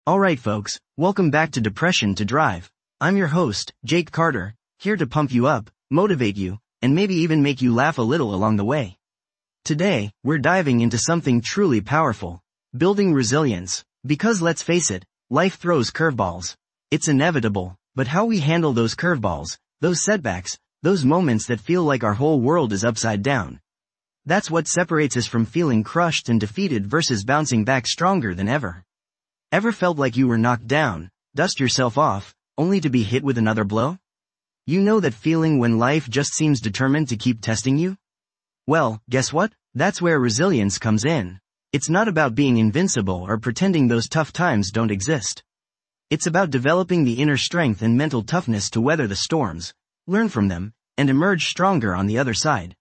Alright folks, welcome back to Depression to Drive. I'm your host, Jake Carter, here to pump you up, motivate you, and maybe even make you laugh a little along the way. Today, we're diving into something truly powerful. Building resilience. Because let's face it, life throws curveballs. It's inevitable, but how we handle those curveballs, those setbacks, those moments that feel like our whole world is upside down. That's what separates us from feeling crushed and defeated versus bouncing back stronger than ever. Ever felt like you were knocked down, dust yourself off, only to be hit with another blow? You know that feeling when life just seems determined to keep testing you? Well, guess what? That's where resilience comes in. It's not about being invincible or pretending those tough times don't exist. It's about developing the inner strength and mental toughness to weather the storms, learn from them, and emerge stronger on the other side.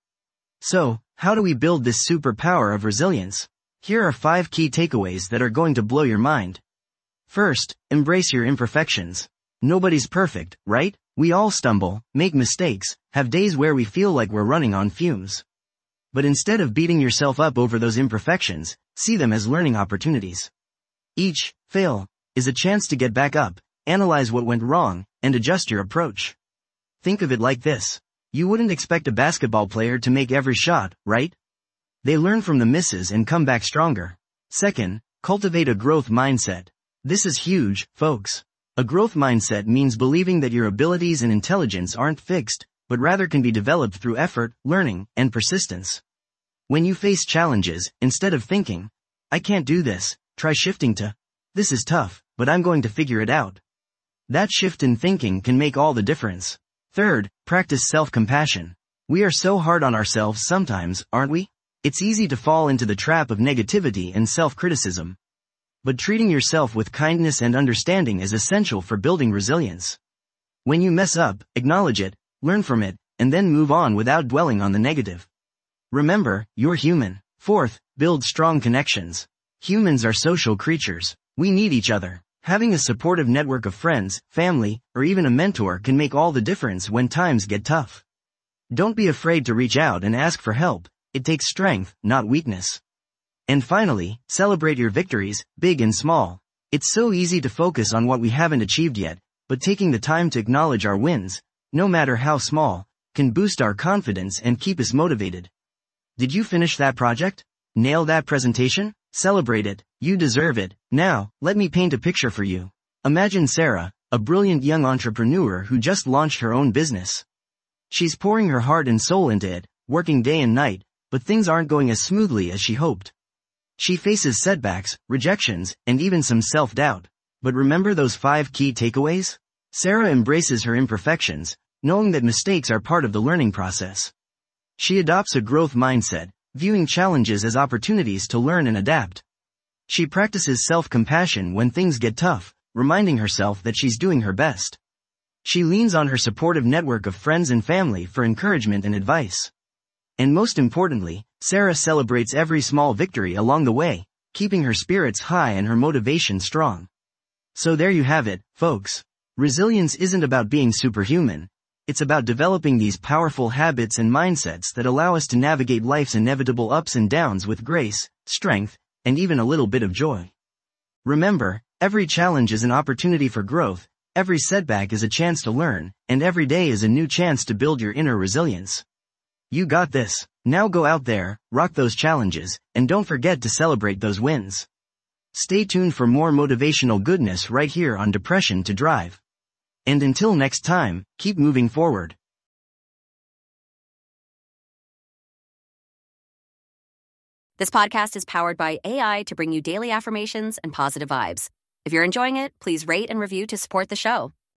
So, how do we build this superpower of resilience? Here are 5 key takeaways that are going to blow your mind. First, embrace your imperfections. Nobody's perfect, right? We all stumble, make mistakes, have days where we feel like we're running on fumes. But instead of beating yourself up over those imperfections, see them as learning opportunities. Each fail is a chance to get back up, analyze what went wrong, and adjust your approach. Think of it like this. You wouldn't expect a basketball player to make every shot, right? They learn from the misses and come back stronger. Second, cultivate a growth mindset. This is huge, folks. A growth mindset means believing that your abilities and intelligence aren't fixed, but rather can be developed through effort, learning, and persistence. When you face challenges, instead of thinking, I can't do this, try shifting to, this is tough, but I'm going to figure it out. That shift in thinking can make all the difference. Third, practice self-compassion. We are so hard on ourselves sometimes, aren't we? It's easy to fall into the trap of negativity and self-criticism. But treating yourself with kindness and understanding is essential for building resilience. When you mess up, acknowledge it, learn from it, and then move on without dwelling on the negative. Remember, you're human. Fourth, build strong connections. Humans are social creatures. We need each other. Having a supportive network of friends, family, or even a mentor can make all the difference when times get tough. Don't be afraid to reach out and ask for help. It takes strength, not weakness. And finally, celebrate your victories, big and small. It's so easy to focus on what we haven't achieved yet, but taking the time to acknowledge our wins, no matter how small, can boost our confidence and keep us motivated. Did you finish that project? Nail that presentation? Celebrate it. You deserve it. Now, let me paint a picture for you. Imagine Sarah, a brilliant young entrepreneur who just launched her own business. She's pouring her heart and soul into it, working day and night, but things aren't going as smoothly as she hoped. She faces setbacks, rejections, and even some self-doubt. But remember those 5 key takeaways? Sarah embraces her imperfections, knowing that mistakes are part of the learning process. She adopts a growth mindset, viewing challenges as opportunities to learn and adapt. She practices self-compassion when things get tough, reminding herself that she's doing her best. She leans on her supportive network of friends and family for encouragement and advice. And most importantly, Sarah celebrates every small victory along the way, keeping her spirits high and her motivation strong. So there you have it, folks. Resilience isn't about being superhuman. It's about developing these powerful habits and mindsets that allow us to navigate life's inevitable ups and downs with grace, strength, and even a little bit of joy. Remember, every challenge is an opportunity for growth, every setback is a chance to learn, and every day is a new chance to build your inner resilience. You got this. Now go out there, rock those challenges, and don't forget to celebrate those wins. Stay tuned for more motivational goodness right here on Depression to Drive. And until next time, keep moving forward. This podcast is powered by AI to bring you daily affirmations and positive vibes. If you're enjoying it, please rate and review to support the show.